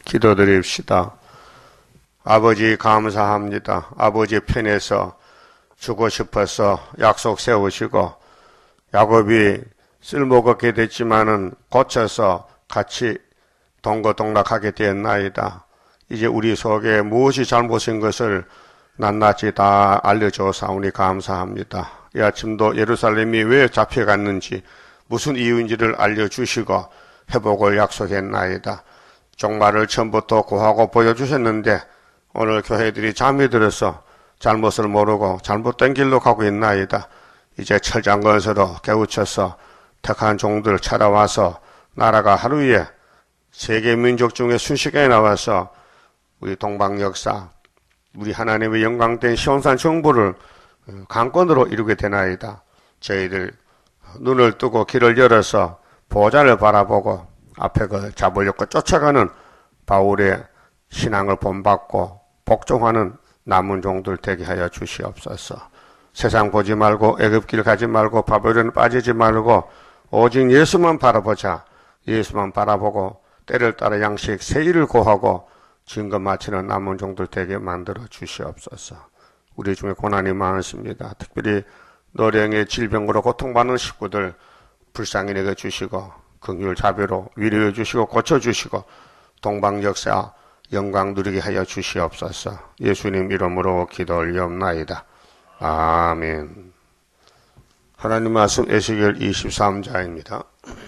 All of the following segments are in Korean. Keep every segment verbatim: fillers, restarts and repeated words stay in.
기도드립시다. 아버지 감사합니다. 아버지 편에서 주고 싶어서 약속 세우시고 야곱이 쓸모가 없게 됐지만은 고쳐서 같이 동거동락하게 되었나이다. 이제 우리 속에 무엇이 잘못인 것을 낱낱이 다 알려줘사오니 감사합니다. 이 아침도 예루살렘이 왜 잡혀갔는지 무슨 이유인지를 알려주시고 회복을 약속했나이다. 종말을 처음부터 고하고 보여주셨는데 오늘 교회들이 잠이 들어서 잘못을 모르고 잘못된 길로 가고 있나이다. 이제 철장건설로 깨우쳐서 택한 종들 찾아와서 나라가 하루에 세계 민족 중에 순식간에 나와서 우리 동방 역사, 우리 하나님의 영광된 시온산 정부를 강권으로 이루게 되나이다. 저희들 눈을 뜨고 길을 열어서 보좌를 바라보고 앞에 그 잡으려고 쫓아가는 바울의 신앙을 본받고 복종하는 남은 종들 되게 하여 주시옵소서. 세상 보지 말고 애굽길 가지 말고 바벨론 빠지지 말고 오직 예수만 바라보자. 예수만 바라보고 때를 따라 양식 세일을 고하고 증거 마치는 남은 종들 되게 만들어 주시옵소서. 우리 중에 고난이 많습니다. 특별히 노령의 질병으로 고통받는 식구들 불쌍히 내게 주시고 긍휼 자비로 위로해 주시고 고쳐주시고 동방 역사 영광 누리게 하여 주시옵소서. 예수님 이름으로 기도 올리옵나이다. 아멘. 하나님 말씀 에스겔 이십삼 장입니다.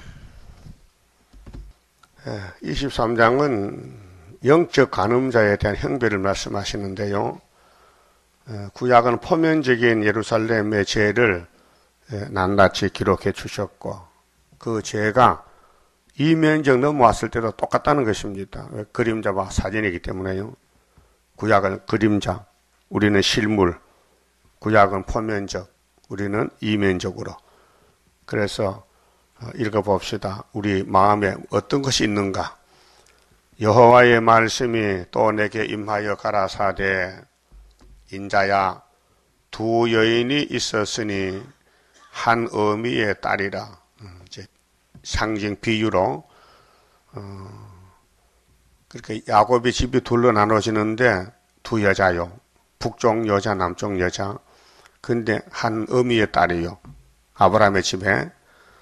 이십삼 장은 영적 간음자에 대한 형벌을 말씀하시는데요. 구약은 포면적인 예루살렘의 죄를 낱낱이 기록해 주셨고 그 죄가 이면적 넘어왔을 때도 똑같다는 것입니다. 그림자와 사진이기 때문에요. 구약은 그림자, 우리는 실물, 구약은 포면적, 우리는 이면적으로. 그래서 읽어봅시다. 우리 마음에 어떤 것이 있는가? 여호와의 말씀이 또 내게 임하여 가라사대 인자야 두 여인이 있었으니 한 어미의 딸이라. 이제 상징 비유로 어, 그렇게 야곱의 집이 둘로 나눠지는데 두 여자요. 북쪽 여자, 남쪽 여자. 근데 한 어미의 딸이요. 아브라함의 집에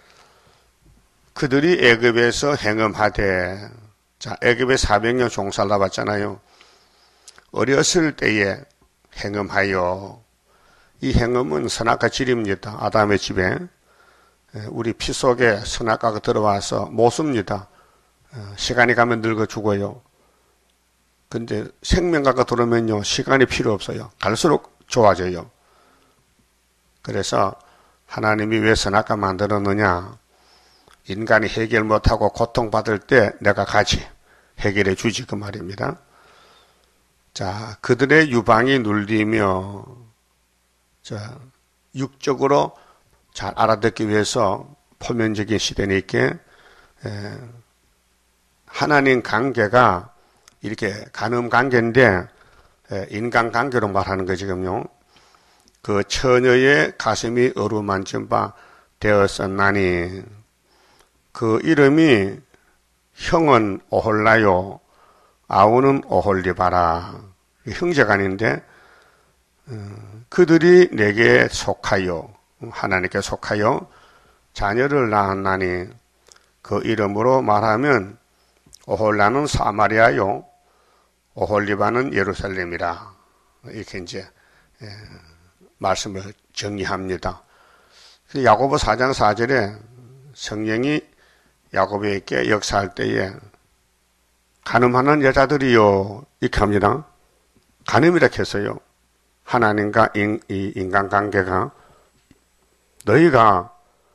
그들이 애굽에서 행음하되 자, 애굽에 사백 년 종살다 봤잖아요. 어렸을 때에 행음하여 이 행음은 선악과 질입니다. 아담의 집에 우리 피 속에 선악과가 들어와서 못 씁니다. 시간이 가면 늙어 죽어요. 근데 생명과가 들어오면요 시간이 필요 없어요. 갈수록 좋아져요. 그래서 하나님이 왜 선악과 만들었느냐? 인간이 해결 못하고 고통받을 때 내가 같이 해결해 주지 그 말입니다. 자, 그들의 유방이 눌리며 자, 육적으로 잘 알아듣기 위해서 포면적인 시대니까 에, 하나님 관계가 이렇게 간음 관계인데 에, 인간 관계로 말하는 거 지금요. 그 처녀의 가슴이 어루만진 바 되었었나니 그 이름이 형은 오홀라요 아우는 오홀리바라 형제간인데 어, 그들이 내게 속하여 하나님께 속하여 자녀를 낳았나니 그 이름으로 말하면 오홀라는 사마리아요 오홀리바는 예루살렘이라 이렇게 이제 예, 말씀을 정리합니다. 야고보 사 장 사 절에 성령이 야고보에게 역사할 때에 간음하는 여자들이요 이렇게 합니다. 간음이라 했어요. 하나님과 인, 이 인간관계가 너희가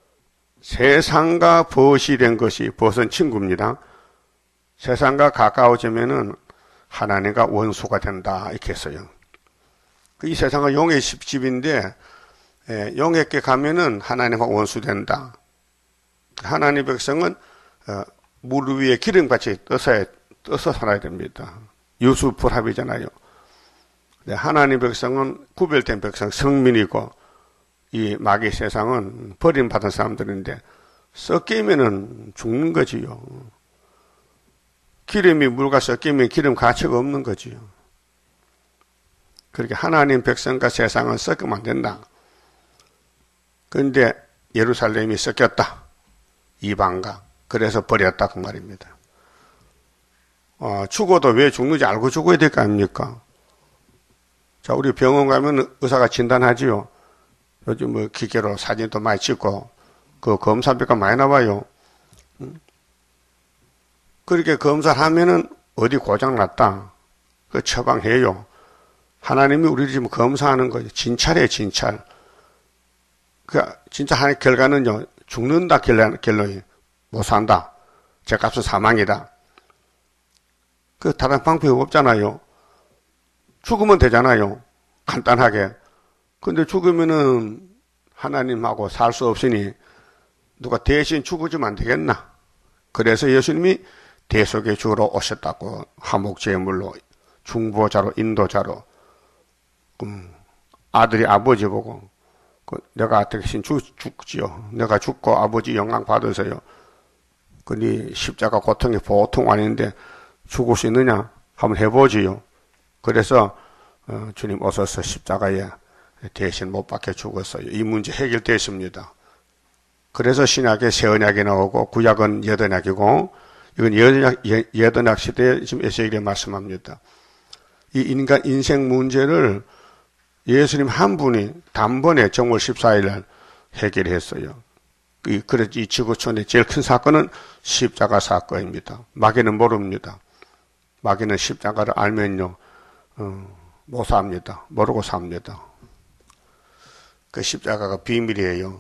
세상과 벗이된 것이 벗은 친구입니다. 세상과 가까워지면은 하나님과 원수가 된다 이렇게 했어요. 이 세상은 용의 집인데 예, 용에게 가면은 하나님과 원수된다. 하나님의 백성은 어, 물 위에 기름같이 떠서, 떠서 살아야 됩니다. 유수불합이잖아요. 네, 하나님의 백성은 구별된 백성, 성민이고 이 마귀 세상은 버림받은 사람들인데 섞이면은 죽는 거지요. 기름이 물과 섞이면 기름 가치가 없는 거지요. 그렇게 하나님 백성과 세상은 섞으면 안 된다. 그런데 예루살렘이 섞였다. 이방과. 그래서 버렸다 그 말입니다. 어, 죽어도 왜 죽는지 알고 죽어야 될 거 아닙니까? 자, 우리 병원 가면 의사가 진단하지요. 요즘 뭐 기계로 사진도 많이 찍고 그 검사비가 많이 나와요. 그렇게 검사를 하면은 어디 고장 났다. 그 처방해요. 하나님이 우리를 지금 검사하는 거예요. 진찰이에요, 진찰. 그 진짜 하나의 결과는요. 죽는다 결론이. 못 산다. 죄값은 사망이다. 그 다른 방법이 없잖아요. 죽으면 되잖아요. 간단하게. 근데 죽으면은 하나님하고 살 수 없으니 누가 대신 죽어주면 안 되겠나? 그래서 예수님이 대속의 주로 오셨다고 화목제물로 중보자로 인도자로 음, 아들이 아버지 보고 그 내가 대신 죽, 죽지요. 내가 죽고 아버지 영광 받으세요. 그 네 십자가 고통이 보통 아닌데 죽을 수 있느냐? 한번 해보지요. 그래서 어, 주님 오셔서 십자가에 대신 못 박혀 죽었어요. 이 문제 해결됐습니다. 그래서 신약에 새 언약이 나오고 구약은 옛 언약이고 이건 옛 언약, 옛 언약 시대에 지금 에스겔이 말씀합니다. 이 인간 인생 문제를 예수님 한 분이 단번에 정월 십사일 날 해결했어요. 이, 그래서 이 지구촌의 제일 큰 사건은 십자가 사건입니다. 마귀는 모릅니다. 마귀는 십자가를 알면요, 어, 못 삽니다. 모르고 삽니다. 그 십자가가 비밀이에요.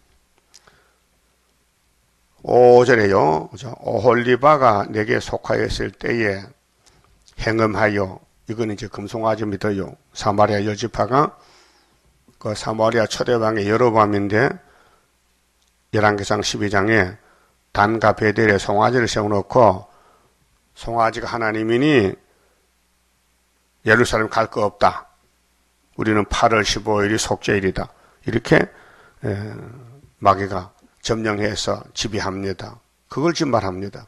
오 절에요. 오홀리바가 내게 속하였을 때에 행음하여, 이거는 이제 금송아지 믿어요. 사마리아 여지파가 그 사마리아 초대왕의 여로보암인데 열왕기상 십이 장에 단과 베델에 송아지를 세워놓고 송아지가 하나님이니 예루살렘 갈 거 없다. 우리는 팔월 십오일이 속죄일이다. 이렇게 에, 마귀가 점령해서 지배합니다. 그걸 지금 말합니다.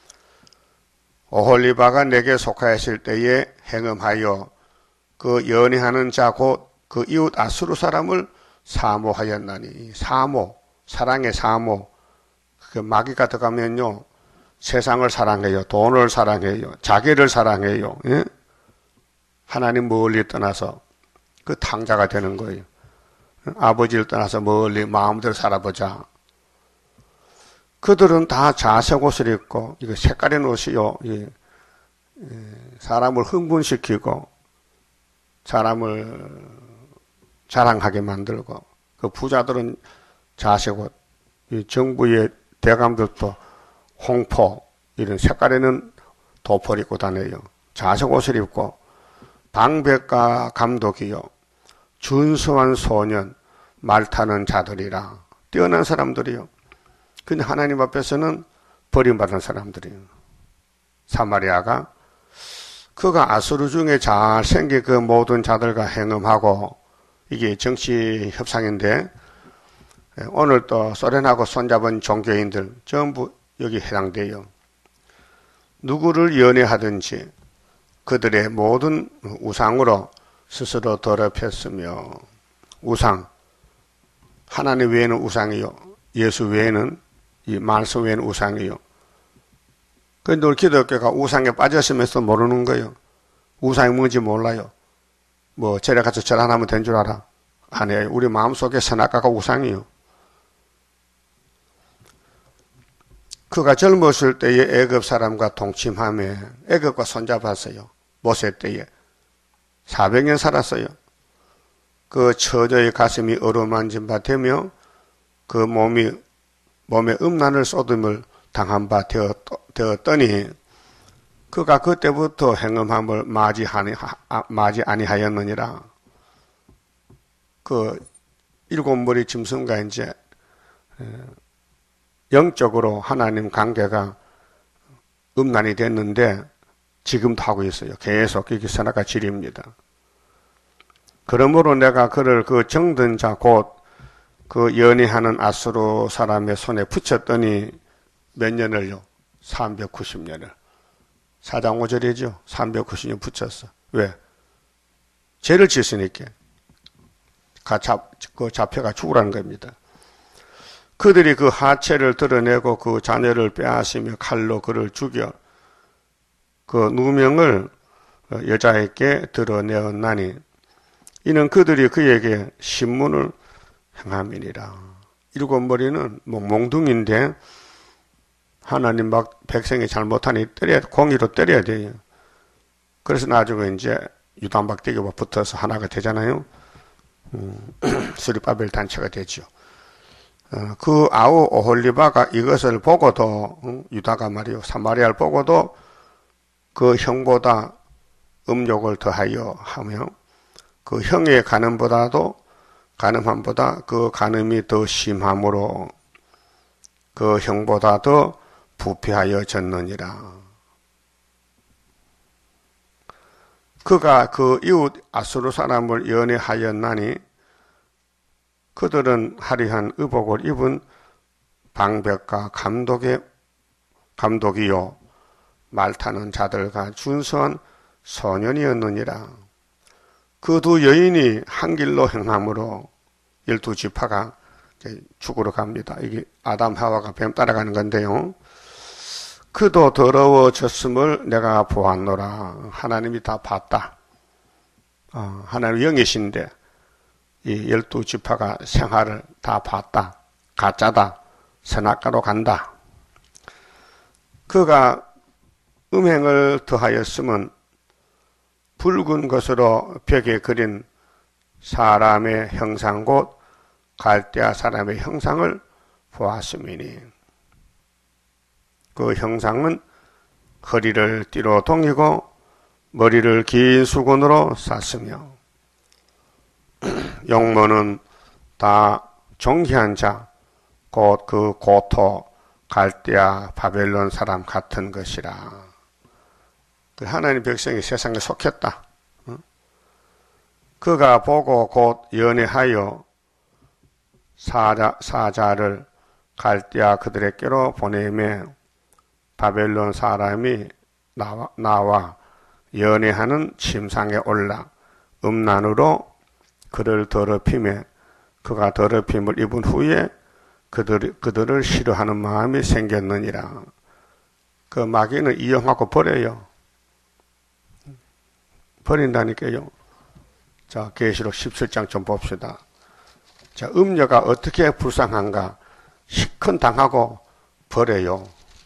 오홀리바가 내게 속하였을 때에 행음하여 그 연애하는 자 곧 그 이웃 아수르 사람을 사모하였나니. 사모, 사랑의 사모. 그 마귀가 들어가면요 세상을 사랑해요, 돈을 사랑해요, 자기를 사랑해요. 예? 하나님 멀리 떠나서 그 탕자가 되는 거예요. 아버지를 떠나서 멀리 마음대로 살아보자. 그들은 다 자색 옷을 입고, 이거 색깔의 옷이요, 예, 예, 사람을 흥분시키고, 사람을 자랑하게 만들고, 그 부자들은 자색 옷, 이 정부의 대감들도 홍포, 이런 색깔에는 도포를 입고 다녀요. 자색 옷을 입고, 방백과 감독이요, 준수한 소년, 말 타는 자들이라, 뛰어난 사람들이요. 근데 하나님 앞에서는 버림받은 사람들이에요. 사마리아가 그가 아수르 중에 잘생긴 그 모든 자들과 행음하고, 이게 정치 협상인데 오늘 또 소련하고 손잡은 종교인들 전부 여기 해당돼요. 누구를 연애하든지 그들의 모든 우상으로 스스로 더럽혔으며, 우상, 하나님 외에는 우상이요, 예수 외에는, 이 말씀 외에는 우상이요. 그런데 우리 기독교가 우상에 빠졌으면서 모르는 거예요. 우상이 뭔지 몰라요. 뭐 절에 가서 절 하나 하면 된 줄 알아? 아니에요. 우리 마음속에 선악과가 우상이요. 그가 젊었을 때에 애굽 사람과 동침하며 애굽과 손잡았어요. 모세 때에 사백 년 살았어요. 그 처녀의 가슴이 어루만진 바 되며 그 몸이 몸에 음란을 쏟음을 당한 바 되었더니 그가 그때부터 행음함을 맞이하니, 맞이 아니하였느니라. 그 일곱 머리 짐승과 이제 영적으로 하나님 관계가 음란이 됐는데 지금도 하고 있어요. 계속 이게 선악과 질입니다. 그러므로 내가 그를 그 정든 자 곧 그 연애하는 아수르 사람의 손에 붙였더니 몇 년을요? 삼백구십 년을. 사장 오절이죠. 삼백구십 년 붙였어. 왜? 죄를 지었으니까. 잡, 그 잡혀가 죽으라는 겁니다. 그들이 그 하체를 드러내고 그 자녀를 빼앗으며 칼로 그를 죽여 그 누명을 여자에게 드러내었나니 이는 그들이 그에게 신문을 행함이니라. 일곱 머리는 뭐 몽둥인데 하나님 막 백성이 잘못하니 때려 공의로 때려야 돼요. 그래서 나중에 이제 유단박대기가 붙어서 하나가 되잖아요. 음, 스룹바벨 단체가 되죠. 어, 그 아우 오홀리바가 이것을 보고도 음, 유다가 말이요 사마리아를 보고도 그 형보다 음욕을 더하여 하며 그 형의 간음보다도 간음함보다 그 간음이 더 심함으로 그 형보다 더 부패하여 졌느니라. 그가 그 이웃 아수르 사람을 연애하였나니 그들은 화려한 의복을 입은 방백과 감독의 감독이요 말 타는 자들과 준수한 소년이었느니라. 그 두 여인이 한 길로 행함으로 열두 지파가 죽으러 갑니다. 이게 아담 하와가 뱀 따라가는 건데요. 그도 더러워졌음을 내가 보았노라. 하나님이 다 봤다. 어, 하나님 영이신데 이 열두 지파가 생활을 다 봤다. 가짜다. 선악가로 간다. 그가 음행을 더하였음은 붉은 것으로 벽에 그린 사람의 형상 곧 갈대아 사람의 형상을 보았음이니 그 형상은 허리를 띠로 동이고 머리를 긴 수건으로 쌌으며 용모는 다 존귀한 자 곧 그 고토 갈대아 바벨론 사람 같은 것이라. 하나님 백성이 세상에 속했다. 그가 보고 곧 연애하여 사자, 사자를 갈대아 그들에게로 보내매 바벨론 사람이 나와, 나와 연애하는 침상에 올라 음란으로 그를 더럽히며 그가 더럽힘을 입은 후에 그들, 그들을 싫어하는 마음이 생겼느니라. 그 마귀는 이용하고 버려요. 버린다니까요. 자, 계시록 십칠 장 좀 봅시다. 자, 음녀가 어떻게 불쌍한가? 시큰 당하고 버려요.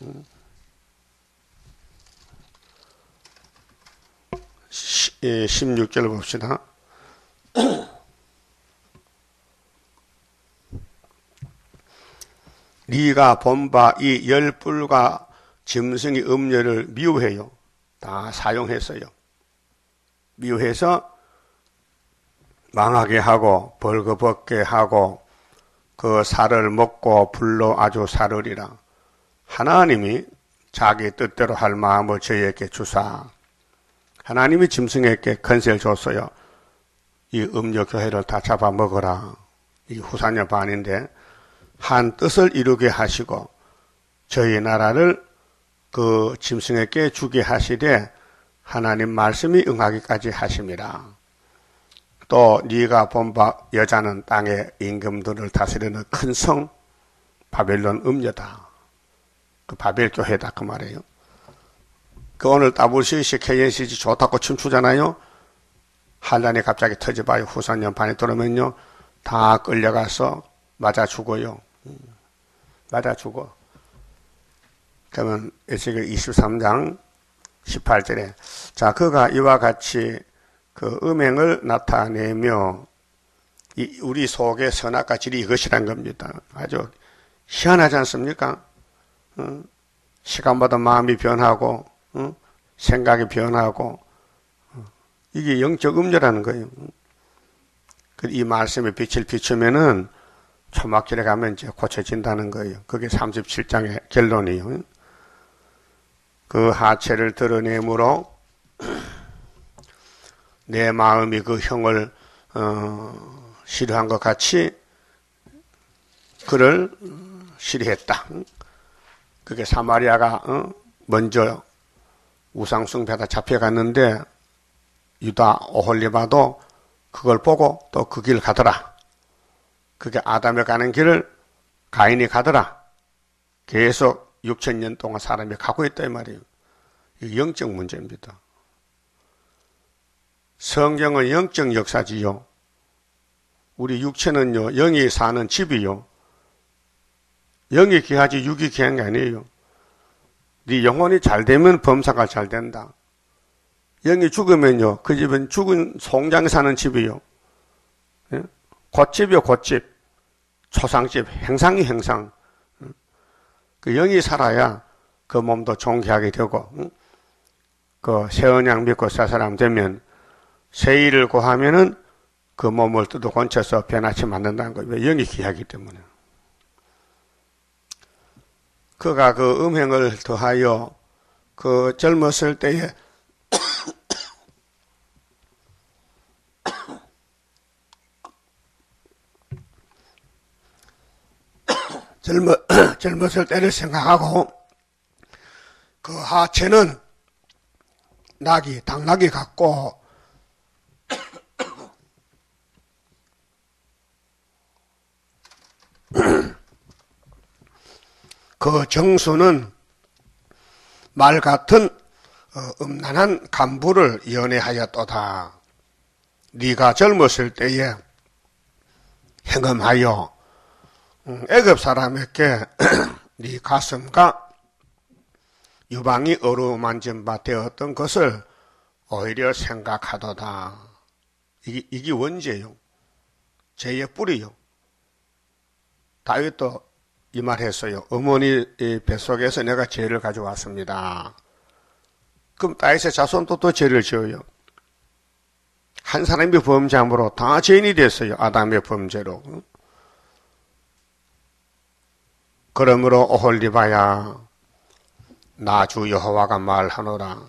십육 절 봅시다. 네가 본바 이 열불과 짐승이 음녀를 미워해요. 다 사용했어요. 미워해서 망하게 하고 벌거벗게 하고 그 살을 먹고 불로 아주 사르리라. 하나님이 자기 뜻대로 할 마음을 저희에게 주사 하나님이 짐승에게 권세를 줬어요. 이 음녀교회를 다 잡아먹어라. 이 후사녀 반인데 한 뜻을 이루게 하시고 저희 나라를 그 짐승에게 주게 하시되 하나님 말씀이 응하기까지 하심이라. 또 네가 본 바 여자는 땅의 임금들을 다스리는 큰 성 바벨론 음녀다. 그 바벨 교회다 그 말이에요. 그 오늘 더블유씨씨, 케이엔씨지 좋다고 춤추잖아요. 한란이 갑자기 터져봐요. 후산년 반에 들어오면요 다 끌려가서 맞아 죽어요. 맞아 죽어. 그러면 에스겔 이십삼 장 십팔 절에 자 그가 이와 같이 그 음행을 나타내며 이 우리 속의 선악과 질이 이것이란 겁니다. 아주 희한하지 않습니까? 어? 시간마다 마음이 변하고 어? 생각이 변하고 어? 이게 영적 음료라는 거예요. 이 말씀에 빛을 비추면은 초막절에 가면 이제 고쳐진다는 거예요. 그게 삼십칠 장의 결론이에요. 그 하체를 드러내므로 내 마음이 그 형을 어, 싫어한 것 같이 그를 싫어했다. 그게 사마리아가 어, 먼저 우상숭배하다 잡혀갔는데 유다 오홀리바도 그걸 보고 또 그 길 가더라. 그게 아담이 가는 길을 가인이 가더라. 계속 육천 년 동안 사람이 가고 있다 이 말이에요. 이게 영적 문제입니다. 성경은 영적 역사지요. 우리 육체는요, 영이 사는 집이요. 영이 귀하지 육이 귀한 게 아니에요. 네 영혼이 잘 되면 범사가 잘 된다. 영이 죽으면요, 그 집은 죽은 송장이 사는 집이요. 예? 곶집이요, 곶집. 초상집, 행상이 행상. 그 영이 살아야 그 몸도 존귀하게 되고, 그 새언양 믿고 살 사람 되면 세일을 고하면은 그 몸을 뜯어 건쳐서 변화치 만든다는 거예요. 왜? 영이 귀하기 때문에. 그가 그 음행을 더하여 그 젊었을 때에 젊어, 젊었을 때를 생각하고 그 하체는 낙이, 당나귀 같고 그 정수는 말 같은 음란한 간부를 연애하였도다. 네가 젊었을 때에 행음하여 애굽 사람에게 네 가슴과 유방이 어루만진 바 되었던 것을 오히려 생각하도다. 이게, 이게 원죄요. 죄의 뿌리요. 다윗도 이 말 했어요. 어머니 뱃속에서 내가 죄를 가져왔습니다. 그럼 다윗의 자손도 또 죄를 지어요. 한 사람이 범죄함으로 다 죄인이 됐어요. 아담의 범죄로. 그러므로 오홀리바야, 나 주 여호와가 말하노라.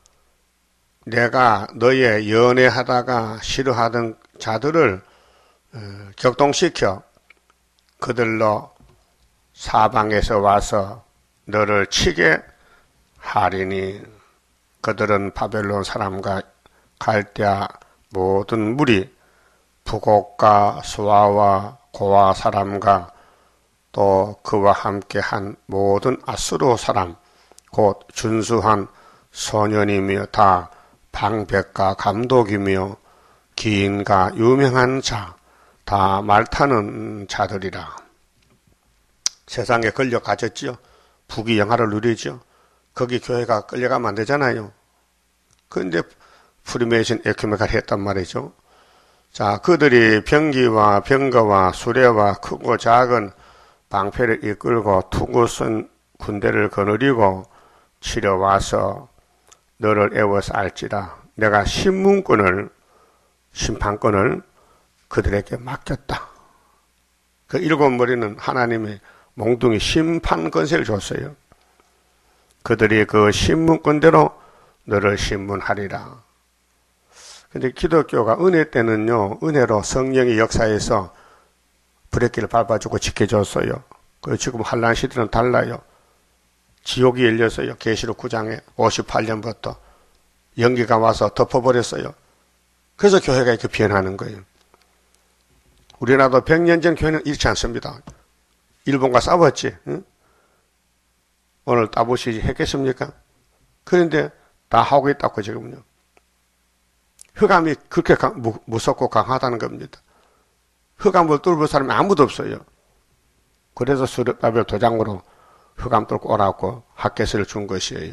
내가 너의 연애하다가 싫어하던 자들을 격동시켜 그들로 사방에서 와서 너를 치게 하리니 그들은 바벨론 사람과 갈대아 모든 무리 북옥과 수아와 고아 사람과 또 그와 함께한 모든 아수르 사람 곧 준수한 소년이며 다 방백과 감독이며 기인과 유명한 자 다 말타는 자들이라. 세상에 권력 가졌죠. 부귀 영화를 누리죠. 거기 교회가 끌려가면 안 되잖아요. 그런데 프리메이션 에큐메카를 했단 말이죠. 자, 그들이 병기와 병거와 수레와 크고 작은 방패를 이끌고 투구선 군대를 거느리고 치러와서 너를 애워서 알지라. 내가 신문권을 심판권을 그들에게 맡겼다. 그 일곱 머리는 하나님의 몽둥이 심판 권세를 줬어요. 그들이 그 신문권대로 너를 신문하리라. 근데 기독교가 은혜 때는요, 은혜로 성령의 역사에서 브레이크를 밟아주고 지켜줬어요. 그 지금 환란 시대는 달라요. 지옥이 열렸어요. 계시록 구 장에 오십팔 년부터 연기가 와서 덮어버렸어요. 그래서 교회가 이렇게 변하는 거예요. 우리나라도 백 년 전 교회는 이렇지 않습니다. 일본과 싸웠지. 응? 오늘 따보시지 했겠습니까? 그런데 다 하고 있다고 지금요. 흑암이 그렇게 강, 무, 무섭고 강하다는 겁니다. 흑암을 뚫을 사람이 아무도 없어요. 그래서 수르바벨 도장으로 흑암 뚫고 오라고 핫켓을 준 것이에요.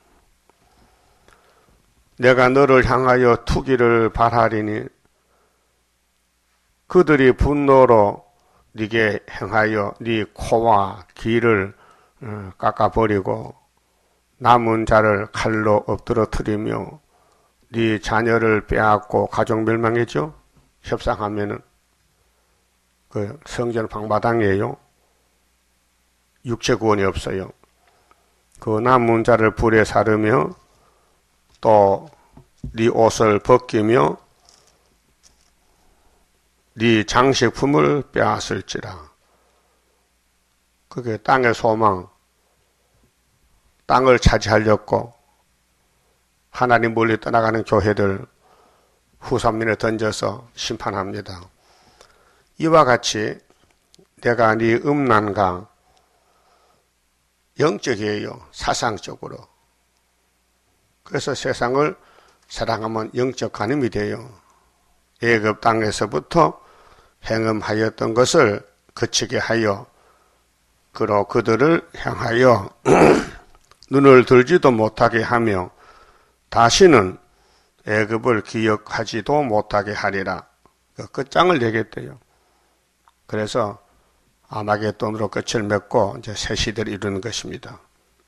내가 너를 향하여 투기를 발하리니 그들이 분노로 네게 행하여 네 코와 귀를 깎아버리고 남은 자를 칼로 엎드러뜨리며 네 자녀를 빼앗고 가족 멸망했죠. 협상하면은 그 성전 방마당이에요. 육체 구원이 없어요. 그 남은 자를 불에 사르며 또 네 옷을 벗기며 네 장식품을 빼앗을지라. 그게 땅의 소망, 땅을 차지하려고 하나님 멀리 떠나가는 교회들 후산민에 던져서 심판합니다. 이와 같이 내가 네 음란과 영적이에요. 사상적으로. 그래서 세상을 사랑하면 영적 간음이 돼요. 애굽 땅에서부터 행음하였던 것을 그치게 하여 그로 그들을 향하여 눈을 들지도 못하게 하며 다시는 애굽을 기억하지도 못하게 하리라. 그 끝장을 내겠대요. 그래서 아마겟돈으로 끝을 맺고 이제 새 시대를 이루는 것입니다.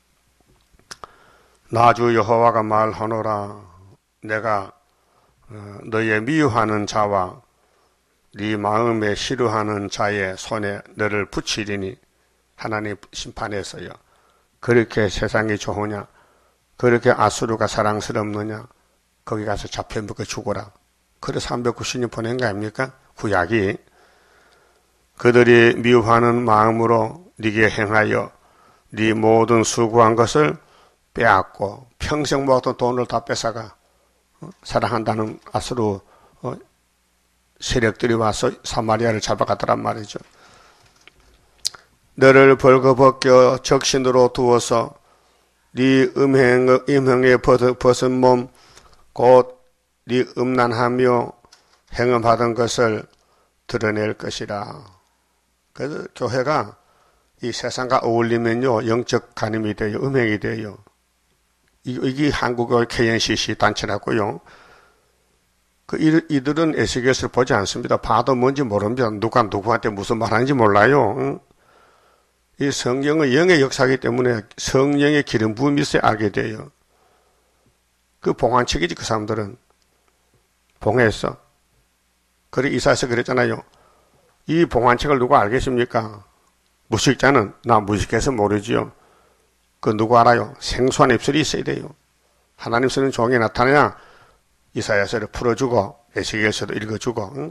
나 주 여호와가 말하노라. 내가 너의 미워하는 자와 네 마음에 싫어하는 자의 손에 너를 붙이리니 하나님 심판했어요. 그렇게 세상이 좋으냐? 그렇게 아수르가 사랑스럽느냐? 거기 가서 잡혀먹어 죽어라. 그래서 삼백구십 년 보낸 거 아닙니까? 구약이. 그들이 미워하는 마음으로 네게 행하여 네 모든 수고한 것을 빼앗고 평생 모았던 돈을 다 뺏어가. 어? 사랑한다는 아수르 어? 세력들이 와서 사마리아를 잡아가더란 말이죠. 너를 벌거벗겨 적신으로 두어서 네 음행, 음행에 벗은 몸 곧 네 음란하며 행음하던 것을 드러낼 것이라. 그래서 교회가 이 세상과 어울리면요 영적 간음이 돼요. 음행이 돼요. 이게 한국의 케이엔씨씨 단체라고요. 그 이들은 에스겔을 보지 않습니다. 봐도 뭔지 모릅니다. 누가 누구한테 무슨 말하는지 몰라요. 응? 이 성경은 영의 역사이기 때문에 성령의 기름 부음이 있어야 알게 돼요. 그 봉환책이지 그 사람들은. 봉했어. 그래 이사야서 그랬잖아요. 이 봉환책을 누가 알겠습니까? 무식자는 나 무식해서 모르지요. 그 누구 알아요? 생소한 입술이 있어야 돼요. 하나님 쓰는 종이 나타나야 이사야서를 풀어주고 에스겔서도 읽어주고. 응?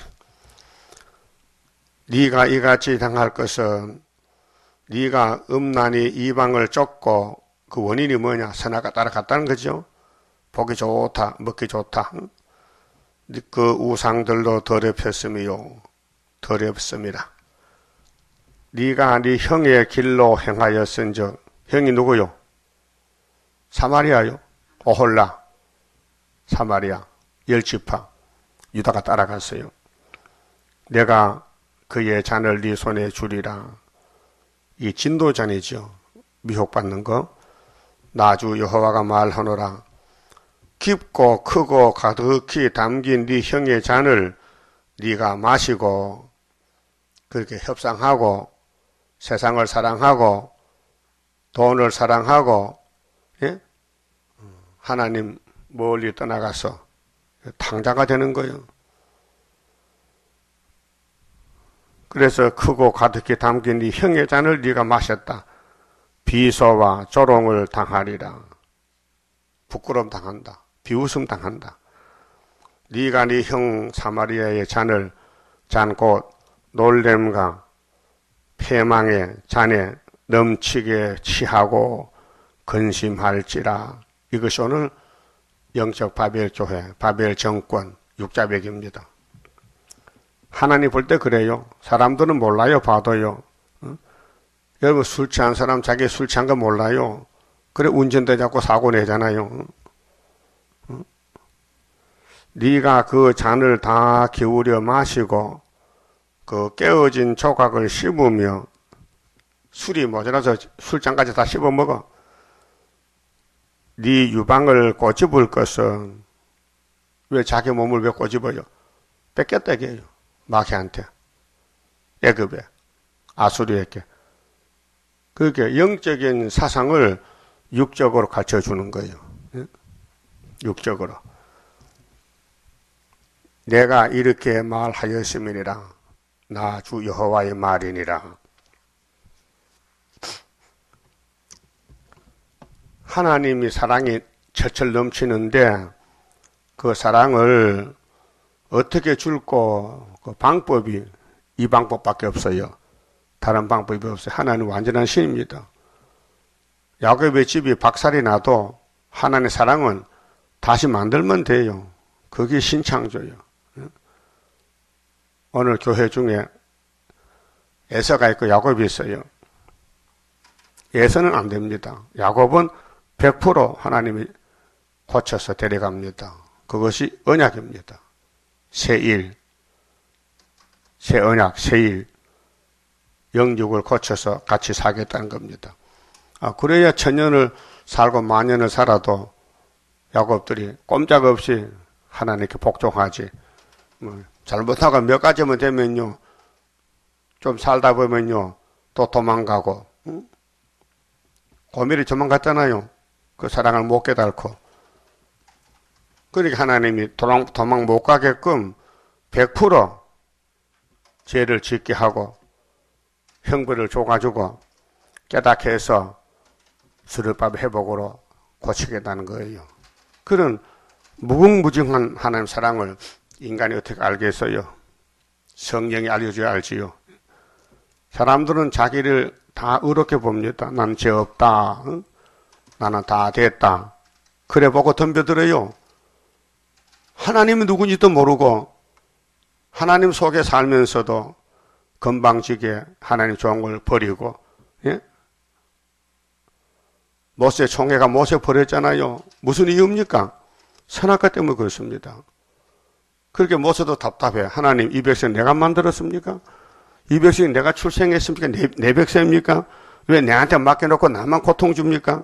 네가 이같이 당할 것은 네가 음란히 이방을 쫓고 그 원인이 뭐냐? 선악가 따라갔다는 거죠. 보기 좋다, 먹기 좋다. 응? 그 우상들로 더럽혔으며 더럽습니다. 네가 네 형의 길로 행하였은즉 형이 누구요? 사마리아요. 오홀라 사마리아 열 지파 유다가 따라갔어요. 내가 그의 잔을 네 손에 주리라. 이 진도잔이죠. 미혹받는 거. 나 주 여호와가 말하노라. 깊고 크고 가득히 담긴 네 형의 잔을 네가 마시고 그렇게 협상하고 세상을 사랑하고 돈을 사랑하고 예? 하나님 멀리 떠나가서 탕자가 되는 거예요. 그래서 크고 가득히 담긴 네 형의 잔을 네가 마셨다. 비소와 조롱을 당하리라. 부끄러움 당한다. 비웃음 당한다. 네가 네 형 사마리아의 잔을 잔 곧 놀램과 패망의 잔에 넘치게 취하고 근심할지라. 이것이 오늘 영적 바벨 교회, 바벨 정권 육자백입니다. 하나님 볼 때 그래요. 사람들은 몰라요. 봐도요. 어? 여러분 술 취한 사람 자기 술 취한 거 몰라요. 그래 운전대 잡고 사고 내잖아요. 어? 네가 그 잔을 다 기울여 마시고 그 깨어진 조각을 씹으며 술이 모자라서 술잔까지 다 씹어 먹어. 네 유방을 꼬집을 것은 왜 자기 몸을 왜 꼬집어요? 뺏겼다 이게요. 마귀한테, 애굽에, 아수르에게. 그게 영적인 사상을 육적으로 가르쳐주는 거예요. 육적으로. 내가 이렇게 말하였음이니라. 나 주 여호와의 말이니라. 하나님이 사랑이 철철 넘치는데 그 사랑을 어떻게 줄고 그 방법이 이 방법밖에 없어요. 다른 방법이 없어요. 하나님 완전한 신입니다. 야곱의 집이 박살이 나도 하나님의 사랑은 다시 만들면 돼요. 그게 신창조예요. 오늘 교회 중에 에서가 있고 야곱이 있어요. 에서는 안 됩니다. 야곱은 백 퍼센트 하나님이 고쳐서 데려갑니다. 그것이 언약입니다. 새일, 새 언약, 새일, 영육을 고쳐서 같이 살겠다는 겁니다. 아, 그래야 천년을 살고 만년을 살아도 야곱들이 꼼짝없이 하나님께 복종하지. 뭐 잘못하고 몇 가지만 되면요, 좀 살다 보면요, 또 도망가고, 응? 고멜이 도망갔잖아요. 그 사랑을 못 깨달고. 그러니까 하나님이 도망, 도망 못 가게끔 백 퍼센트 죄를 짓게 하고 형벌을 줘가지고 깨닫게 해서 수르밥 회복으로 고치겠다는 거예요. 그런 무궁무진한 하나님 사랑을 인간이 어떻게 알겠어요? 성령이 알려줘야 알지요. 사람들은 자기를 다 의롭게 봅니다. 난 죄 없다. 응? 나는 다 됐다. 그래 보고 덤벼들어요. 하나님이 누군지도 모르고 하나님 속에 살면서도 건방지게 하나님 좋은 걸 버리고, 예? 모세 총회가 모세 버렸잖아요. 무슨 이유입니까? 선악과 때문에 그렇습니다. 그렇게 모세도 답답해. 하나님, 이 백성 내가 만들었습니까? 이 백성이 내가 출생했습니까? 내, 내 백성입니까? 왜 내한테 맡겨놓고 나만 고통 줍니까?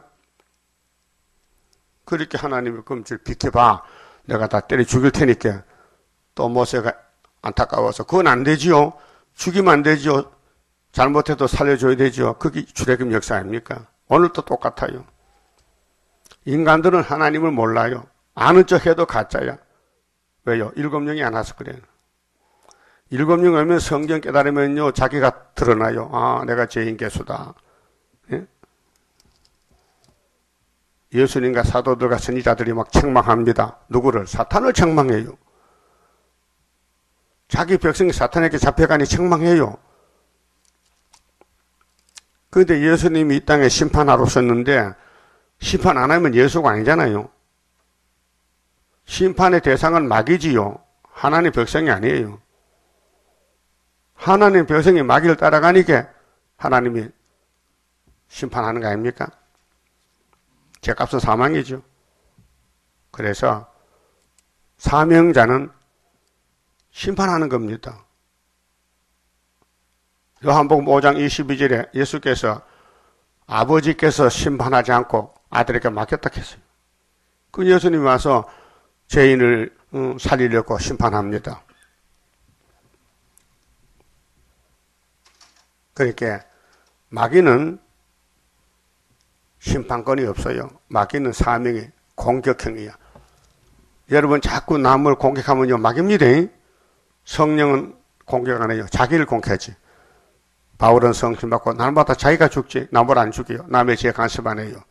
그렇게 하나님이 그럼 좀 비켜봐. 내가 다 때려 죽일 테니까. 또 모세가 안타까워서 그건 안 되지요. 죽이면 안 되지요. 잘못해도 살려줘야 되지요. 그게 출애굽 역사 아닙니까? 오늘도 똑같아요. 인간들은 하나님을 몰라요. 아는 척 해도 가짜야. 왜요? 일곱 명이 안 와서 그래요. 일곱 명 오면 성경 깨달으면요, 자기가 드러나요. 아, 내가 죄인 개수다. 예? 예수님과 사도들과 선지자들이 막 책망합니다. 누구를? 사탄을 책망해요. 자기 백성이 사탄에게 잡혀가니 책망해요. 그런데 예수님이 이 땅에 심판하러 오셨는데 심판 안 하면 예수가 아니잖아요. 심판의 대상은 마귀지요. 하나님 백성이 아니에요. 하나님 백성이 마귀를 따라가니까 하나님이 심판하는 거 아닙니까? 죄값은 사망이죠. 그래서 사명자는 심판하는 겁니다. 요한복음 오 장 이십이 절에 예수께서 아버지께서 심판하지 않고 아들에게 맡겼다 했어요. 그 예수님이 와서 죄인을 살리려고 심판합니다. 그러니까 마귀는 심판권이 없어요. 마귀는 사명이 공격형이야. 여러분 자꾸 남을 공격하면요, 마귀입니다. 성령은 공격 안 해요. 자기를 공격하지. 바울은 성신 받고 날마다 자기가 죽지 남을 안 죽여요. 남의 죄에 간섭 안 해요.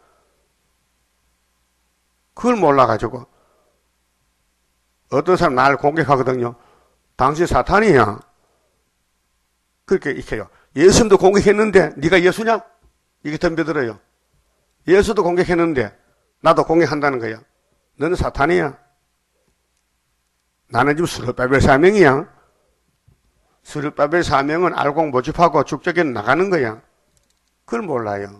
그걸 몰라가지고 어떤 사람 나를 공격하거든요. 당신 사탄이야. 그렇게 익혀요. 예수님도 공격했는데 네가 예수냐? 이게 덤벼들어요. 예수도 공격했는데 나도 공격한다는 거야. 너는 사탄이야. 나는 지금 스룹바벨 사명이야. 스룹바벨 사명은 알고 모집하고 축적에 나가는 거야. 그걸 몰라요.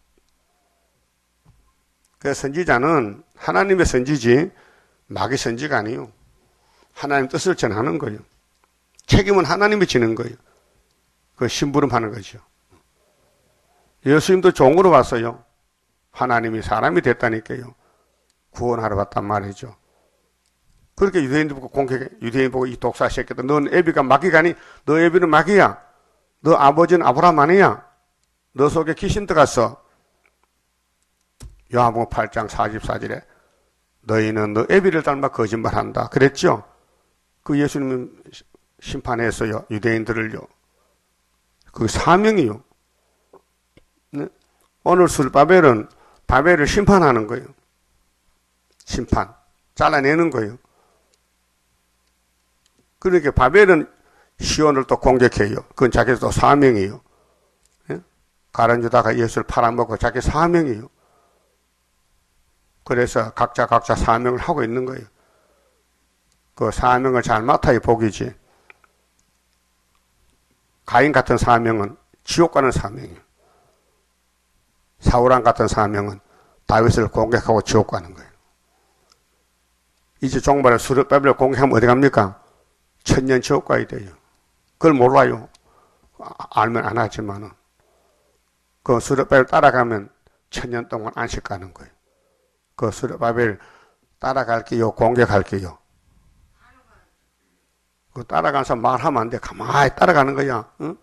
그 선지자는 하나님의 선지지 마귀 선지가 아니에요. 하나님 뜻을 전하는 거예요. 책임은 하나님이 지는 거예요. 그 심부름하는 거죠. 예수님도 종으로 왔어요. 하나님이 사람이 됐다니까요. 구원하러 왔단 말이죠. 그렇게 유대인들 보고 공격해. 유대인 보고 이 독사 새끼들. 넌 애비가 마귀가 아니? 너 애비는 마귀야. 너 아버지는 아브라함 아니야? 너 속에 귀신 들어갔어. 요한복음 팔 장 사십사 절에 너희는 너 애비를 닮아 거짓말한다. 그랬죠? 그 예수님은 심판했어요. 유대인들을요. 그 사명이요. 네? 오늘 술바벨은 바벨을 심판하는 거예요. 심판. 잘라내는 거예요. 그러니까 바벨은 시온을 또 공격해요. 그건 자기 또 사명이에요. 예? 가룟 유다가 예수를 팔아먹고 자기 사명이에요. 그래서 각자 각자 사명을 하고 있는 거예요. 그 사명을 잘 맡아야 복이지. 가인 같은 사명은 지옥 가는 사명이에요. 사울왕 같은 사명은 다윗을 공격하고 지옥 가는 거예요. 이제 종말에 수르바벨을 공격하면 어디 갑니까? 천년 지옥 가야 돼요. 그걸 몰라요. 알면 안 하지만은. 그 수르바벨 따라가면 천년 동안 안식 가는 거예요. 그 수르바벨 따라갈게요? 공격할게요? 그 따라가서 말하면 안 돼. 가만히 따라가는 거야. 응?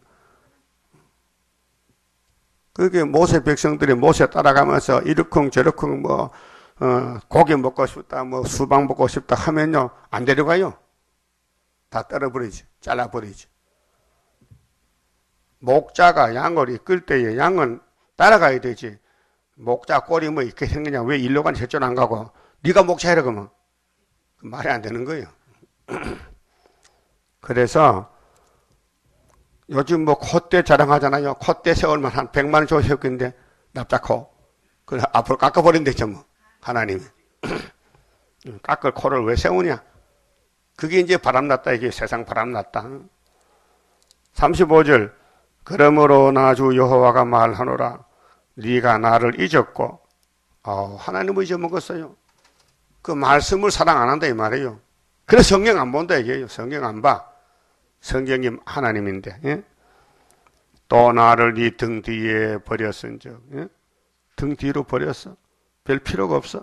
그게 모세 백성들이 모세 따라가면서 이러쿵 저러쿵 뭐 어, 고기 먹고 싶다, 뭐 수박 먹고 싶다 하면요 안 데려가요. 다 떨어버리지, 잘라버리지. 목자가 양을 이끌 때에 양은 따라가야 되지. 목자 꼴이 뭐 이렇게 생기냐? 왜 일로 가니 저쪽 안 가고? 네가 목자 해라 그러면 말이 안 되는 거예요. 그래서 요즘 뭐 콧대 자랑하잖아요. 콧대 세월만 한 백만 원 주고 세웠는데 납작코. 그래 앞으로 깎아버린댔죠 뭐 하나님이. 깎을 코를 왜 세우냐? 그게 이제 바람났다. 이게 세상 바람났다. 삼십오 절 그러므로 나 주 여호와가 말하노라. 네가 나를 잊었고 어, 하나님을 잊어먹었어요. 그 말씀을 사랑 안 한다 이 말이에요. 그래서 성경 안 본다 이게요. 성경 안 봐. 성경이 하나님인데 예? 또 나를 네 등 뒤에 버렸은즉 예? 등 뒤로 버렸어. 별 필요가 없어.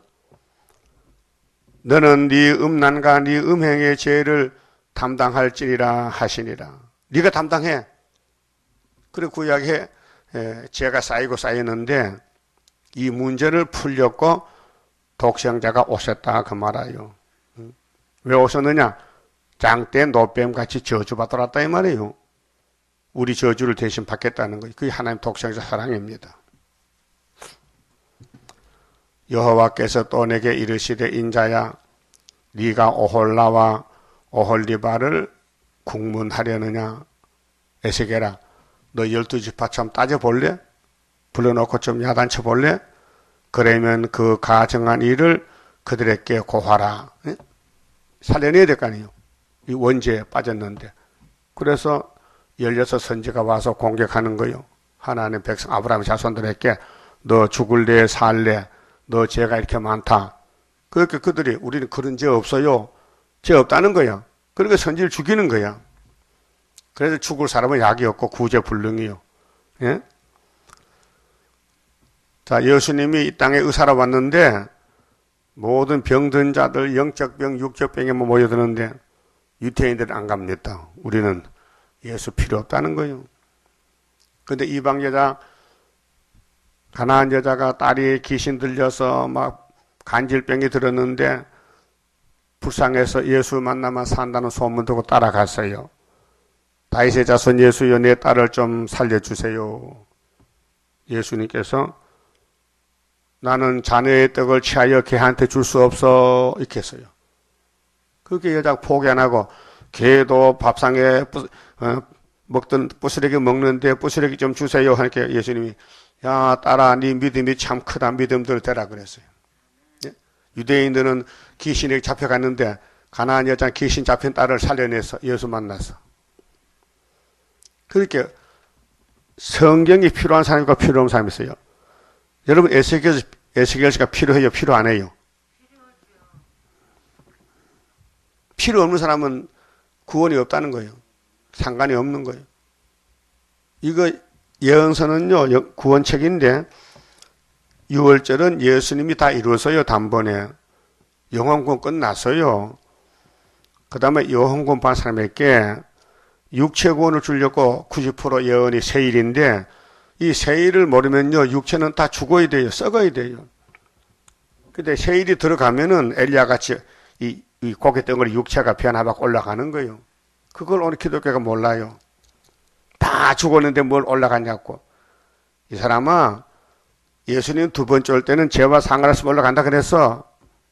너는 네 음란과 네 음행의 죄를 담당할지니라 하시니라. 네가 담당해. 그래 구약에 예, 죄가 쌓이고 쌓이는데 이 문제를 풀렸고 독생자가 오셨다 그 말이에요. 왜 오셨느냐? 장대 노뱀같이 저주받으러 왔다 이 말이에요. 우리 저주를 대신 받겠다는 거예요. 그게 하나님 독생자 사랑입니다. 여호와께서 또 내게 이르시되 인자야 네가 오홀라와 오홀리바를 국문하려느냐? 에스겔아 너 열두 지파 참 따져볼래? 불러놓고 좀 야단쳐 볼래? 그러면 그 가정한 일을 그들에게 고하라. 네? 살려내야 될 거 아니에요. 이 원죄에 빠졌는데. 그래서 열여섯 선지가 와서 공격하는 거예요. 하나님 백성 아브라함 자손들에게 너 죽을래 살래 너 죄가 이렇게 많다. 그렇게 그들이 우리는 그런 죄 없어요. 죄 없다는 거야. 그러니까 선지를 죽이는 거야. 그래서 죽을 사람은 약이 없고 구제불능이요. 예? 자, 예수님이 이 땅에 의사로 왔는데 모든 병든 자들 영적 병, 육적 병에 모여드는데 유태인들은 안 갑니다. 우리는 예수 필요 없다는 거예요. 근데 이방 여자, 가나안 여자가 딸이 귀신 들려서 막 간질병이 들었는데 불쌍해서 예수 만나면 산다는 소문 듣고 따라갔어요. 다윗의 자손 예수여 내 딸을 좀 살려주세요. 예수님께서 나는 자네의 떡을 취하여 개한테 줄 수 없어 이렇게 했어요. 그렇게 여자가 포기 안 하고 개도 밥상에 뿌, 어, 먹던 부스러기 먹는데 부스러기 좀 주세요 하니까 예수님이 야 딸아 네 믿음이 참 크다 믿음대로 되라 그랬어요. 예? 유대인들은 귀신에 잡혀갔는데 가나안 여자 귀신 잡힌 딸을 살려내서 예수 만나서 그렇게 성경이 필요한 사람과 필요 없는 사람이 있어요. 여러분 에스겔, 에스겔서가 필요해요? 필요 안 해요? 필요 없는 사람은 구원이 없다는 거예요. 상관이 없는 거예요. 이거 예언서는요 구원책인데 유월절은 예수님이 다 이루어서요 단번에 영원군 끝났어요. 그 다음에 영원군 받은 사람에게 육체 구원을 주려고 구십 퍼센트 예언이 세일인데 이 세일을 모르면요 육체는 다 죽어야 돼요. 썩어야 돼요. 근데 세일이 들어가면은 엘리야같이 이, 이 고개 덩어리 육체가 변화받고 올라가는 거예요. 그걸 오늘 기독교가 몰라요. 다 죽었는데 뭘 올라갔냐고. 이 사람아 예수님 두 번째 올 때는 죄와 상관없이 올라간다 그래서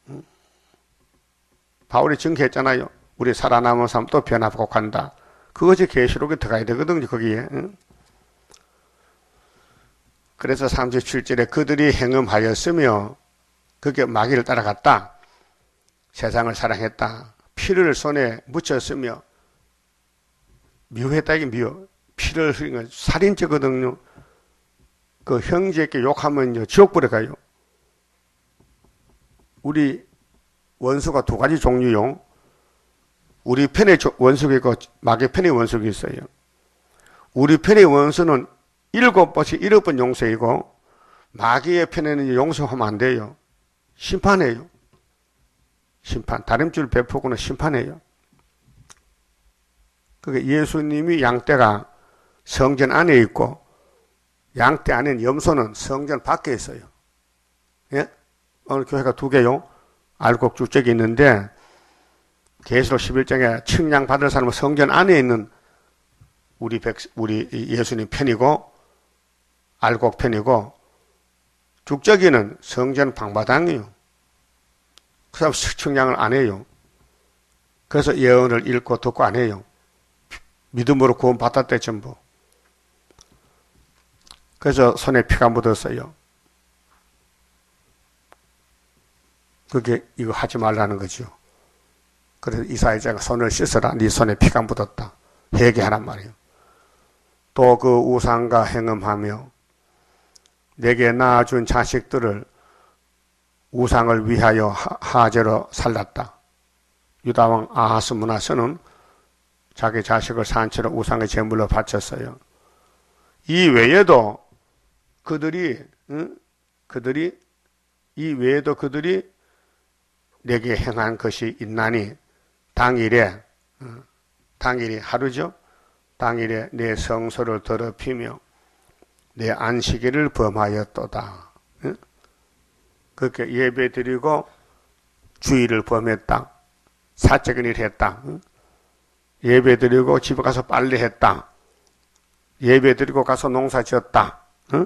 바울이 증거했잖아요. 우리 살아남은 사람 또 변화받고 간다. 그것이 계시록에 들어가야 되거든요. 거기에. 그래서 삼십칠 절에 그들이 행음하였으며 그게 마귀를 따라갔다. 세상을 사랑했다. 피를 손에 묻혔으며 미워했다. 이게 미워. 피를 흘린 건 살인죄거든요. 그 형제에게 욕하면요 지옥불에 가요. 우리 원수가 두 가지 종류요. 우리 편의 원수가 있고 마귀 편의 원수가 있어요. 우리 편의 원수는 일곱 번씩 일곱 번 용서이고 마귀의 편에는 용서하면 안 돼요. 심판해요. 심판. 다림줄 베푸고는 심판해요. 그게 예수님이 양떼가 성전 안에 있고 양떼 안에 염소는 성전 밖에 있어요. 예? 오늘 교회가 두 개요. 알곡 주택이 있는데 계시록 십일 장에 측량 받을 사람은 성전 안에 있는 우리 백, 우리 예수님 편이고 알곡 편이고 죽적이는 성전 방바닥이요. 그 사람 측량을 안 해요. 그래서 예언을 읽고 듣고 안 해요. 믿음으로 구원 받았대 전부. 그래서 손에 피가 묻었어요. 그게 이거 하지 말라는 거죠. 그래서 이사야자가 손을 씻어라. 네 손에 피가 묻었다. 회개하란 말이에요. 또 그 우상과 행음하며 내게 낳아준 자식들을 우상을 위하여 하제로 살랐다. 유다왕 아하스 문하서는 자기 자식을 산채로 우상의 제물로 바쳤어요. 이 외에도 그들이 응? 그들이 이 외에도 그들이 내게 행한 것이 있나니 당일에 응? 당일이 하루죠. 당일에 내 성소를 더럽히며 내 안식일을 범하였도다. 응? 그렇게 예배드리고 주의를 범했다. 사적인 일을 했다. 응? 예배드리고 집에 가서 빨래했다. 예배드리고 가서 농사 지었다. 응?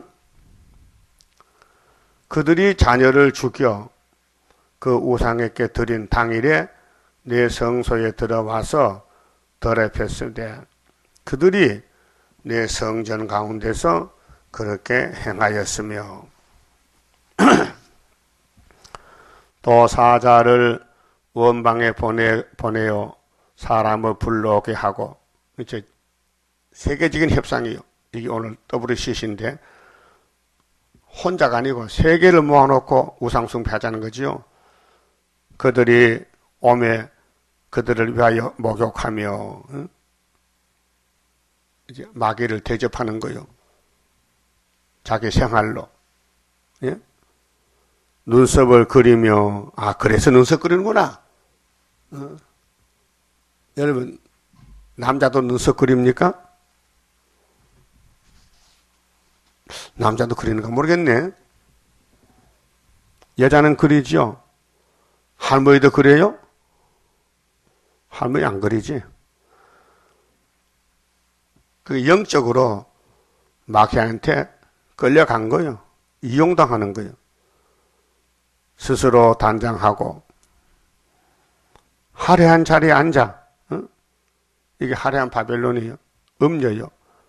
그들이 자녀를 죽여 그 우상에게 드린 당일에 내 성소에 들어와서 더럽혔으되 그들이 내 성전 가운데서 그렇게 행하였으며 또 사자를 원방에 보내, 보내어 사람을 불러오게 하고 이제 세계적인 협상이요. 이게 오늘 더블유씨씨인데 혼자가 아니고 세계를 모아놓고 우상숭배하자는 거지요. 그들이 오매 그들을 위하여 목욕하며 응? 이제 마귀를 대접하는 거요. 자기 생활로. 예? 눈썹을 그리며 아 그래서 눈썹 그리는구나. 어? 여러분 남자도 눈썹 그립니까? 남자도 그리는가 모르겠네. 여자는 그리죠. 할머니도 그래요? 할머니 안 그리지. 그 영적으로 마귀한테 끌려간 거예요. 이용당하는 거예요. 스스로 단장하고 화려한 자리에 앉아. 어? 이게 화려한 바벨론이에요. 음녀요.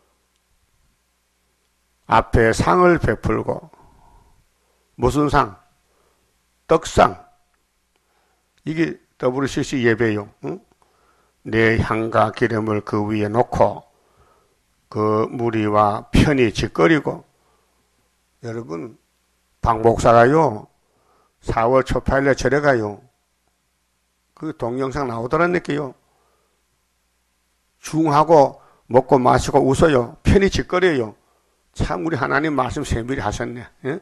앞에 상을 베풀고 무슨 상? 떡상. 이게 더블유씨씨 예배요. 응? 내 향과 기름을 그 위에 놓고 그 무리와 편히 짓거리고 여러분 박 목사가요 사월 초팔일에 절에 가요. 그 동영상 나오더라니까요. 중하고 먹고 마시고 웃어요. 편히 짓거려요. 참 우리 하나님 말씀 세밀히 하셨네. 예?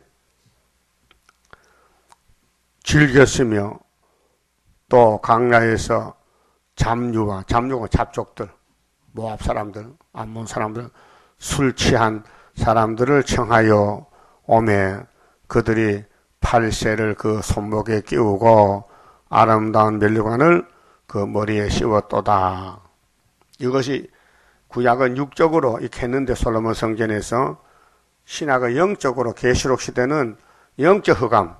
즐겼으며 또 강야에서 잡류와 잡류가 잡족들 모압 사람들 암몬 사람들 술 취한 사람들을 청하여 오매 그들이 팔세를 그 손목에 끼우고 아름다운 면류관을 그 머리에 씌웠도다. 이것이 구약은 육적으로 이렇게 했는데 솔로몬 성전에서 신학의 영적으로 계시록 시대는 영적 흑암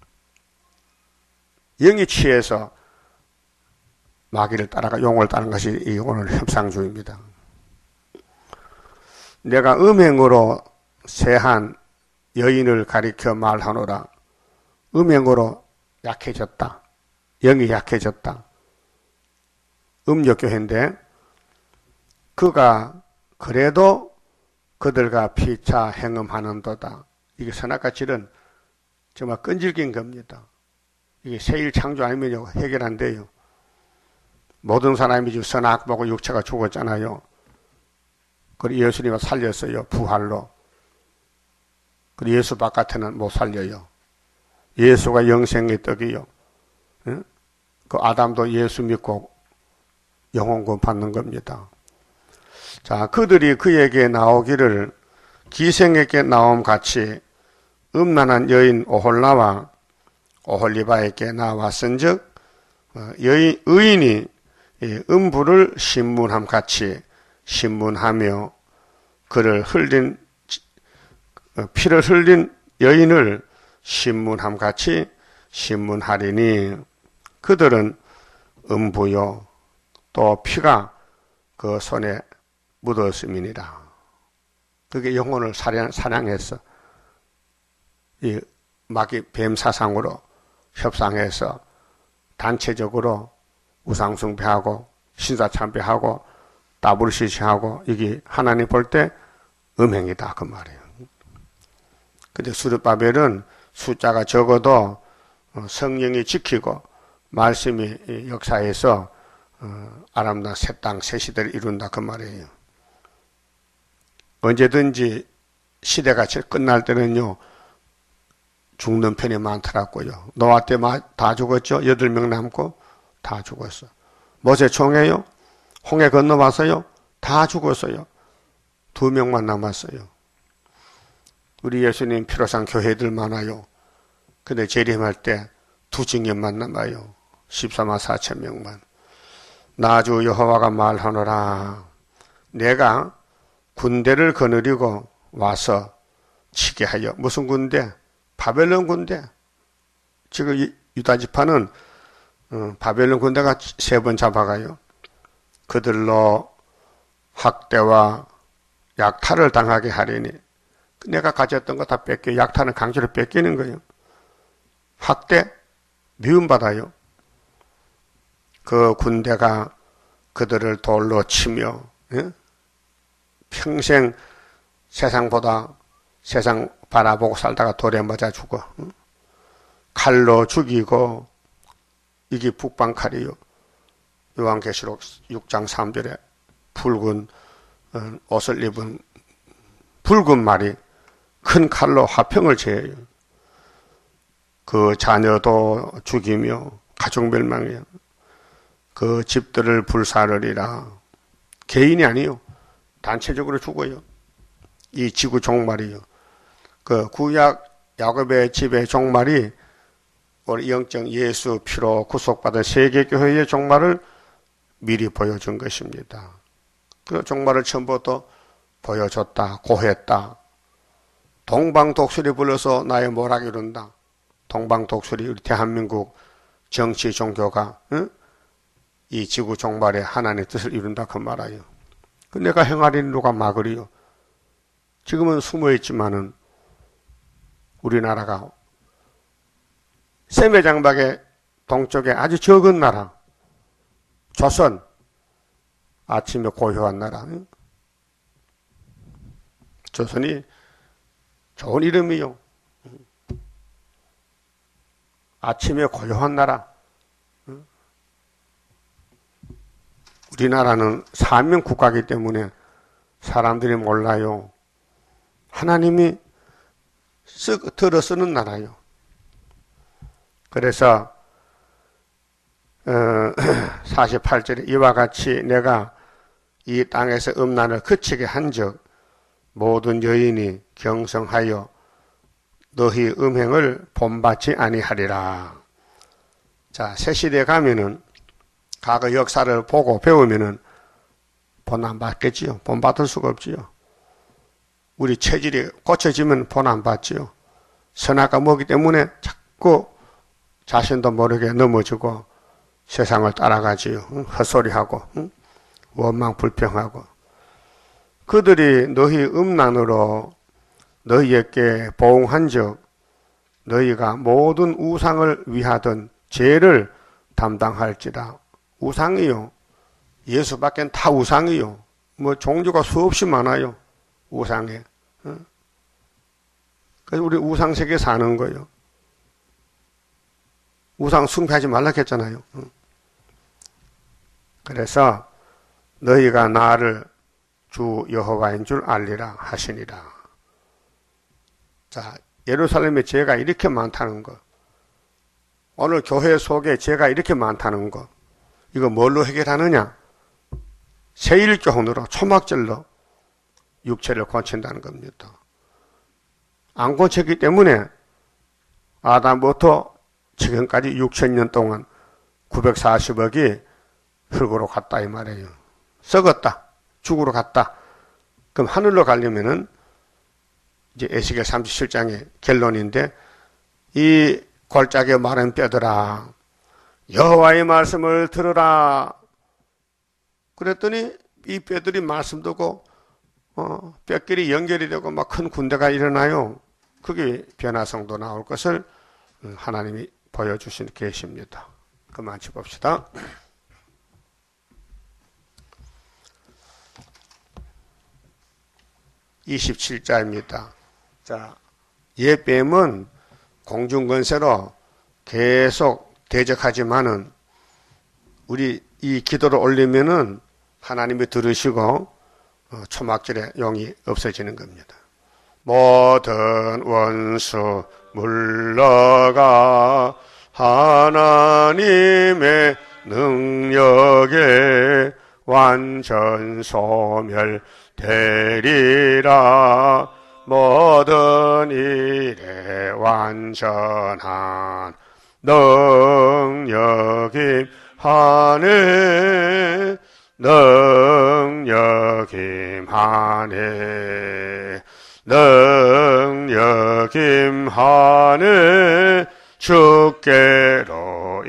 영이 취해서 마귀를 따라가 용을 따른 것이 이 오늘 협상주의입니다. 내가 음행으로 세한 여인을 가리켜 말하노라. 음행으로 약해졌다. 영이 약해졌다. 음욕교회인데 그가 그래도 그들과 피차 행음하는도다. 이게 선악과질은 정말 끈질긴 겁니다. 이게 세일 창조 아니면 해결 안 돼요. 모든 사람이 지금 선악 보고 육체가 죽었잖아요. 그리고 예수님을 살렸어요. 부활로. 그리고 예수 바깥에는 못 살려요. 예수가 영생의 떡이요. 응? 그 아담도 예수 믿고 영혼구원 받는 겁니다. 자, 그들이 그에게 나오기를 기생에게 나옴 같이 음란한 여인 오홀라와 오홀리바에게 나왔은즉 여인, 의인이 음부를 신문함 같이 신문하며 그를 흘린 피를 흘린 여인을 신문함 같이 신문하리니 그들은 음부요 또 피가 그 손에 묻었음이니라. 그게 영혼을 사냥, 사냥해서 이 마귀 뱀 사상으로 협상해서 단체적으로 우상숭배하고 신사참배하고 따블시시하고 이게 하나님 볼 때 음행이다 그 말이에요. 근데 수르바벨은 숫자가 적어도 성령이 지키고 말씀이 역사에서 아람나 새 땅 새 시대를 이룬다 그 말이에요. 언제든지 시대가 끝날 때는요 죽는 편이 많더라고요. 노아 때 다 죽었죠. 여덟 명 남고 다 죽었어. 모세 총회요. 홍해 건너와서요. 다 죽었어요. 두 명만 남았어요. 우리 예수님 피로상 교회들 많아요. 근데 재림할 때 두 징역만 남아요. 십사만 사천 명만. 나주 여호와가 말하노라. 내가 군대를 거느리고 와서 치게 하여. 무슨 군대? 바벨론 군대. 지금 유다 지파는 바벨론 군대가 세 번 잡아가요. 그들로 학대와 약탈을 당하게 하리니 내가 가졌던 거 다 뺏겨. 약탈은 강제로 뺏기는 거예요. 학대, 미움받아요. 그 군대가 그들을 돌로 치며 예? 평생 세상보다 세상 바라보고 살다가 돌에 맞아 죽어. 응? 칼로 죽이고 이게 북방칼이요. 요한계시록 육 장 삼 절에 붉은 옷을 입은 붉은 말이 큰 칼로 화평을 제해요. 그 자녀도 죽이며 가족 멸망이요. 그 집들을 불사르리라. 개인이 아니요. 단체적으로 죽어요. 이 지구 종말이요. 그 구약 야곱의 집의 종말이 우리 영적 예수 피로 구속받은 세계교회의 종말을 미리 보여준 것입니다. 그 종말을 처음부터 보여줬다. 고했다. 동방독수리 불러서 나의 모락 이룬다. 동방독수리 우리 대한민국 정치 종교가 응? 이 지구 종말에 하나님의 뜻을 이룬다 그 말이에요. 그 내가 행하리니 누가 막으리요. 지금은 숨어있지만은 우리나라가 세매장박의 동쪽에 아주 적은 나라 조선 아침에 고요한 나라 응? 조선이 좋은 이름이요. 아침에 고요한 나라. 우리나라는 사명 국가이기 때문에 사람들이 몰라요. 하나님이 쓰, 들어 쓰는 나라요. 그래서 어, 사십팔 절에 이와 같이 내가 이 땅에서 음란을 그치게 한즉 모든 여인이 경성하여 너희 음행을 본받지 아니하리라. 자, 새 시대에 가면은 과거 역사를 보고 배우면은 본 안 받겠지요. 본 받을 수가 없지요. 우리 체질이 고쳐지면 본 안 받지요. 선악과 뭐기 때문에 자꾸 자신도 모르게 넘어지고 세상을 따라가지요. 헛소리하고 원망 불평하고. 그들이 너희 음란으로 너희에게 보응한즉 너희가 모든 우상을 위하던 죄를 담당할지라. 우상이요. 예수밖엔 다 우상이요. 뭐 종교가 수없이 많아요. 우상에. 어? 그래서 우리 우상 세계에 사는 거예요. 우상 숭배하지 말라 했잖아요. 어? 그래서 너희가 나를 주 여호와인 줄 알리라 하시니라. 자, 예루살렘에 죄가 이렇게 많다는 것, 오늘 교회 속에 죄가 이렇게 많다는 것, 이거 뭘로 해결하느냐? 세일교훈으로, 초막절로 육체를 고친다는 겁니다. 안 고쳤기 때문에 아담부터 지금까지 육천 년 동안 구백사십억이 흙으로 갔다 이 말이에요. 썩었다. 죽으러 갔다. 그럼 하늘로 가려면은 이제 에스겔 삼십칠 장의 결론인데, 이 골짜기에 마른 뼈들아 여호와의 말씀을 들으라. 그랬더니 이 뼈들이 말씀 듣고 어, 뼈끼리 연결이 되고 막 큰 군대가 일어나요. 그게 변화성도 나올 것을 하나님이 보여주신 계십니다. 그만 짚읍시다. 이십칠 자입니다. 자, 옛뱀은 공중권세로 계속 대적하지만은 우리 이 기도를 올리면은 하나님이 들으시고 어, 초막절에 용이 없어지는 겁니다. 모든 원수 물러가 하나님의 능력에 완전 소멸되리라. 모든 일에 완전한 능력임 하네. 능력임 하네. 능력임 하네. 주께로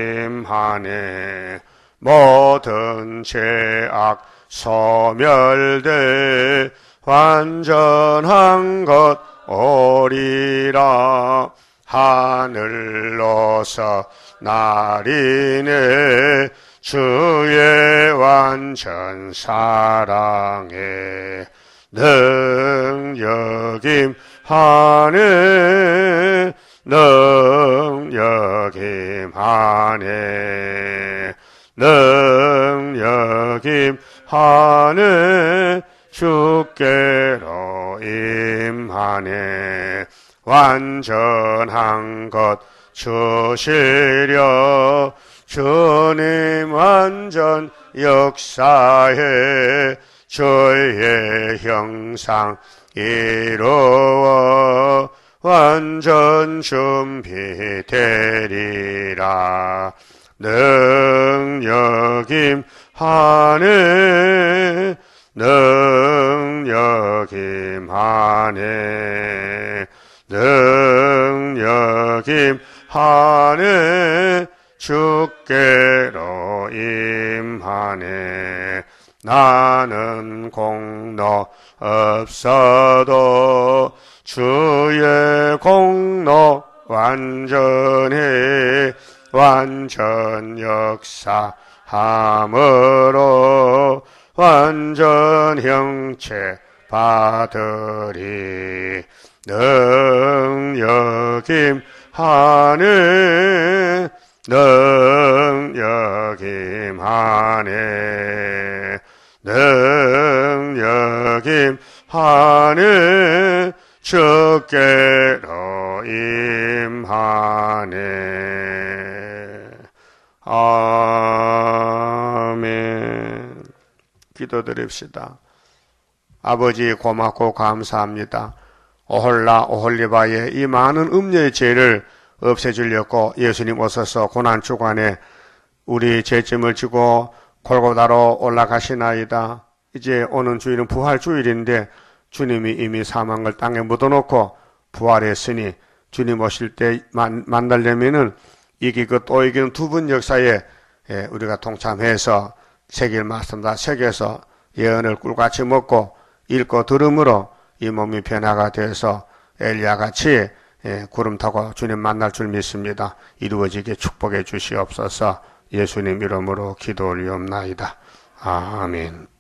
임하네. 모든 죄악 소멸돼 완전한 것 오리라. 하늘로서 날이네. 주의 완전 사랑에 능력임 하네. 능력임 하네. 능력임 하네. 주께로 임하네. 완전한 것 주시려. 주님 완전 역사해 주의 형상 이루어 완전 준비되리라. 능력임 하네. 능력임 하네. 능력임 하네. 주께로 임하네. 나는 공로 없어도 주의 공로 완전히 완전 역사함으로 완전 형체 받으리. 능력임 하네. 능력임 하네. 능력임 하네. 주께로 임하네. 아멘. 기도드립시다. 아버지 고맙고 감사합니다. 오홀라 오홀리바의 이 많은 음녀의 죄를 없애주려고 예수님 오셔서 고난주간에 우리 죄짐을 지고 골고다로 올라가시나이다. 이제 오는 주일은 부활주일인데 주님이 이미 사망을 땅에 묻어놓고 부활했으니 주님 오실 때 만, 만나려면은 이기고 또 이기는 두 분 역사에 우리가 동참해서 새길 말씀 다 새겨서 예언을 꿀같이 먹고 읽고 들음으로 이 몸이 변화가 돼서 엘리야같이 예, 구름 타고 주님 만날 줄 믿습니다. 이루어지게 축복해 주시옵소서. 예수님 이름으로 기도 올리옵나이다. 아멘.